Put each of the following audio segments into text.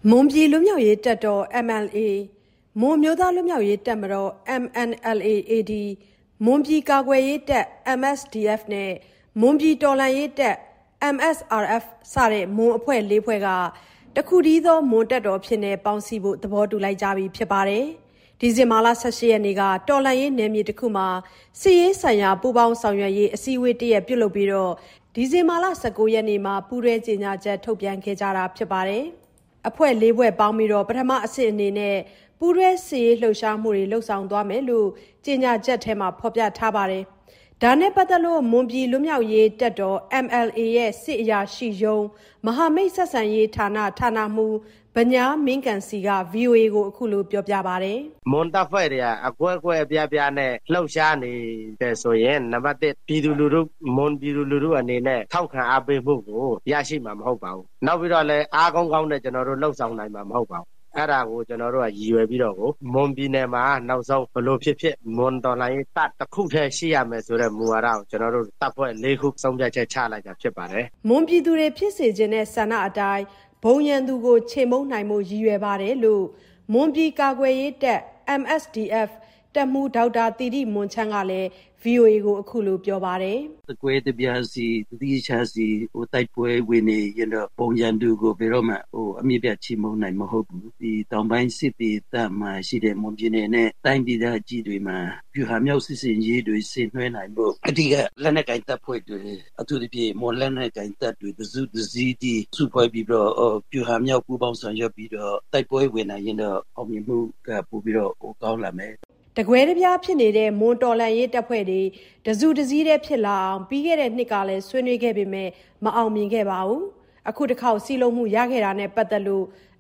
မွန်ပြည်လွတ်မြောက်ရေးတပ်တော် MLA မွန်မျိုးသားလွတ်မြောက်ရေးတပ်မတော် MNLA-AD မွန်ပြည်ကာကွယ်ရေးတပ် MSDF နဲ့မွန်ပြည်တော်လှန်ရေးတပ် MSRF စတဲ့မွန်အဖွဲ့ ၄ ဖွဲ့ကတခုတည်းသောမွန်တပ်တော်ဖြစ်နေပေါင်းစည်းဖို့သဘောတူလိုက်ကြပြီဖြစ်ပါတယ်။ဒီဇင်ဘာလ 18 ရက်နေ့ကတော်လှန်ရေးနယ်မြေတစ်ခုမှာစစ်ရေးဆိုင်ရာပူးပေါင်းဆောင်ရွက်ရေးအစည်းအဝေးတစ်ရပ်ပြုလုပ်ပြီးတော့ဒီဇင်ဘာလ 19 ရက်နေ့မှာပူးတွဲကြေညာချက်ထုတ်ပြန်ခဲ့ကြတာဖြစ်ပါတယ်။အဖွဲ့ ၄ ဖွဲ့ပေါင်းပြီးတော့ပထမအဆင့်အနေနဲ့ပူးတွဲစစ်ရေးလှုပ်ရှားမှုတွေလှုပ်ဆောင်သွားမယ်လို့ကြေညာချက်ထဲမှာဖော်ပြထားပါတယ်။ဒါနဲ့ပတ်သက်လို့မွန်ပြည်လွတ်မြောက်ရေးတပ်တော် MLA ရဲ့စစ်အရာရှိရုံးမဟာမိတ်ဆက်ဆံရေးဌာနမှူးဗညာမင်းကန်စီက VOA ကိုအခုလိုပြောပြပါတယ်။မွန်တပ်ဖွဲ့တွေကအကွဲအကွဲအပြားပြားနဲ့လှုပ်ရှားနေတယ်ဆိုရင်နံပါတ်1ပြည်သူလူထုမွန်ပြည်သူလူထုအနေနဲ့ထောက်ခံအားပေးမှုကိုရရှိမှာမဟုတ်ပါဘူး။နောက်ပြီးတော့လည်းအားကောင်းကောင်းနဲ့ကျွန်တော်တို့လှုပ်ဆောင်နိုင်မှာမဟုတ်ပါဘူး။အဲ့ဒါကိုကျွန်တော်တို့ကရည်ရွယ်ပြီးတော့မွန်ပြည်နယ်မှာနောက်ဆုံးဘလို့ဖြစ်မွန်တော်လိုင်းတပ်တစ်ခုတည်းရှိရမယ်ဆိုတဲ့မူဝါဒကိုကျွန်တော်တို့တပ်ဖွဲ့၄ခုဆုံးဖြတ်ချက်ချလိုက်တာဖြစ်ပါတယ်။မွန်ပြည်သူတွေဖြစ်စေခြင်းတဲ့ဆန္ဒအတိုင်းဘုံရန်သူကိုချေမှုန်းနိုင်မှုရည်ရွယ်ပါတယ်လို့မွန်ပြည်ကာကွယ်ရေးတပ် MSDF တပ်မှူးဒေါက်တာတီတိမွန်ချမ်းကလည်း VOA ကိုအခုလိုပြောပါတယ်။တကွဲတပြားစီတတိချာစီတိုက်ပွဲဝင်နေရင်တော့ဘုံရန်သူကိုဘယ်တော့မှအမြင့်ပြတ်ချေမှုန်းနိုင်မဟုတ်ဘူး။ဒီတောင်ပိုင်းစစ်ဒေသမှာရှိတဲ့မွန်ပြည်နယ်နဲ့တိုင်းဒေသကြီးတွေမှာပြူဟာမြောက်စစ်စင်ရေးတွေဆင်နွှဲနိုင်ဖို့အဓိကလက်နက်ကိုင်တပ်ဖွဲ့တွေအထူးသဖြင့်မွန်လက်နက်ကိုင်တပ်တွေတစုတစည်းတည်စုဖွဲ့ပြီးတော့ပြူဟာမြောက်ပူးပေါင်းဆောင်ရွက်ပြီးတော့တိုက်ပွဲဝင်နိုင်ရင်တော့အောင်မြင်မှုကပိုပြီးတော့ကောင်းလာမယ်တကွဲတပြားဖြစ်နေတဲ့မွန်တော်လှန်ရေးတပ်ဖွဲ့တွေတစုတစည်းတည်းဖြစ်လာအောင်ပြီးခဲ့တဲ့နှစ်ကလည်းဆွေးနွေးခဲ့ပေမဲ့မအောင်မြင်ခဲ့ပါဘူးအခုတစ်ခေါက်စီလုံးမှုရခဲ့တာနဲ့ပတ်သက်လို့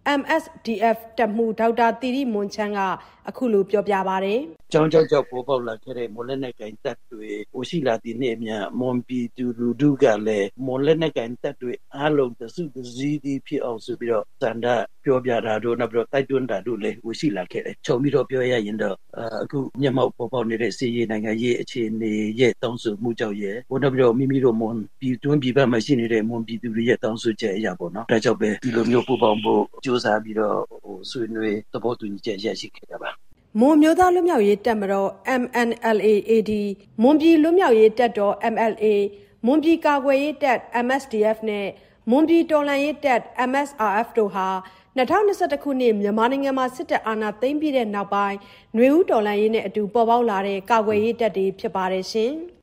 MSDF တပ်မှူးဒေါက်တာတီတိမွန်ချမ်းကအခုလိုပြောပြပါတယ်။ကြောင်းကြောက်ပေါ်ပေါက်လာခဲ့တဲ့မွန်လက်နက်ကိုင်တပ်တွေရှိလာတဲ့နေ့အမြမွန်ပြည်သူလူထုကလည်းမွန်လက်နက်ကိုင်တပ်တွေအားလုံးတစုတစည်းတည်းဖြစ်အောင်ဆိုပြီးတော့စန္ဒပြောပြတာတို့နောက်ပြီးတော့တိုက်တွန်းတာတို့လည်းရှိလာခဲ့တယ်။ခြုံပြီးတော့ပြောရရင်တော့အခုမျက်မှောက်ပေါ်ပေါက်နေတဲ့စီးရေးနိုင်ငံရေးအခြေအနေရဲ့တောင်းဆိုမှုကြောင့်ရဲ့နောက်ပြီးတော့မိမိတို့မွန်ပြည်တွင်းပြည်ပမှာရှိနေတဲ့မွန်ပြည်သူတွေရဲ့တောင်းဆိုချက်အရာပေါ့နော်။ဒါကြောင့်ပဲဒီလိုမျိုးပူပေါင်းဖို့ကြိုးစားပြီးတော့ဆွေးနွေးသဘောတူညီချက်ရရှိခဲ့တာပါမွန်မျိုးသားလွတ်မြောက်ရေးတပ်မတော် MNLA-AD မွန်ပြည်လွတ်မြောက်ရေးတပ်တော် MLA မွန်ပြည်ကာကွယ်ရေးတပ် MSDF နဲ့မွန်ပြည်တော်လှန်ရေးတပ် MSRF တို့ဟာ2021ခုနှစ်မြန်မာနိုင်ငံမှာစစ်တပ်အာဏာသိမ်းပြီးတဲ့နောက်ပိုင်းຫນွေဦးတော်လှန်ရေးနဲ့အတူပေါ်ပေါက်လာတဲ့ကာကွယ်ရေးတပ်တွေဖြစ်ပါတယ်ရှင်။